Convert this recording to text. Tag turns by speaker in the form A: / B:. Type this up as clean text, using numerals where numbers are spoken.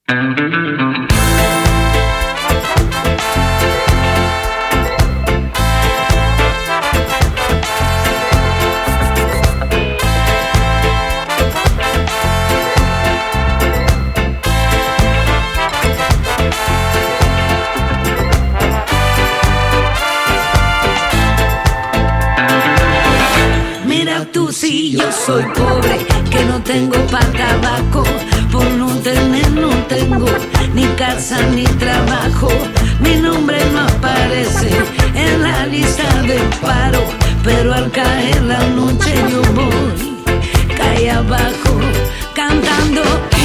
A: Si yo soy pobre, que no tengo pa' tabaco, por no tener, no tengo ni casa ni trabajo. Mi nombre no aparece en la lista de paro, pero al caer la noche yo voy calle abajo cantando.